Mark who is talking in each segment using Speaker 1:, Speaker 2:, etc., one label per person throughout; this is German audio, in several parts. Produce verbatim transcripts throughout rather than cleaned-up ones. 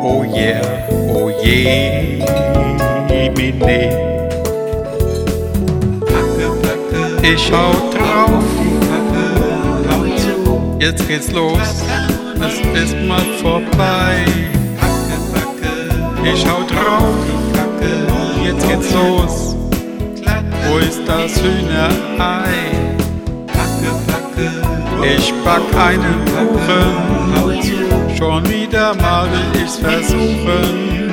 Speaker 1: Oh yeah, oh je, mine. Ich schau drauf, jetzt geht's los, es ist mal vorbei. Ich schau drauf, jetzt geht's los, wo ist das Hühnerei? Ich back einen Kuchen, schon wieder mal will ich's versuchen.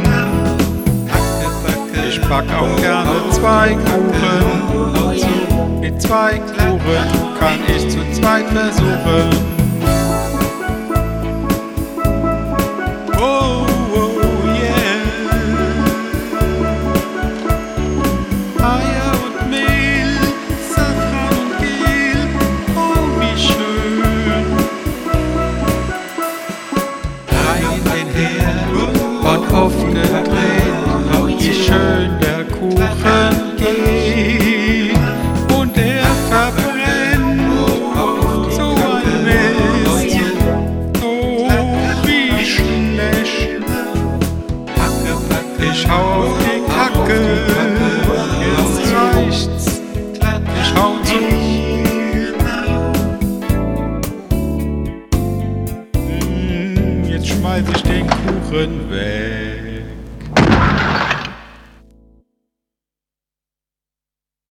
Speaker 1: Ich back auch gerne zwei Kuchen, mit zwei Kuchen kann ich zu zweit versuchen. Oh, oh yeah, Eier und Mehl, Safran und Gel, oh wie schön. Rein in den Herd und aufgedreht, wie schön der Kuchen geht. Und er verbrennt so ein Mist, oh wie schlecht. Ich schau auf die Kacke, jetzt reicht's, ich hau zu. Mm, Jetzt schmeiß ich den Kuchen weg.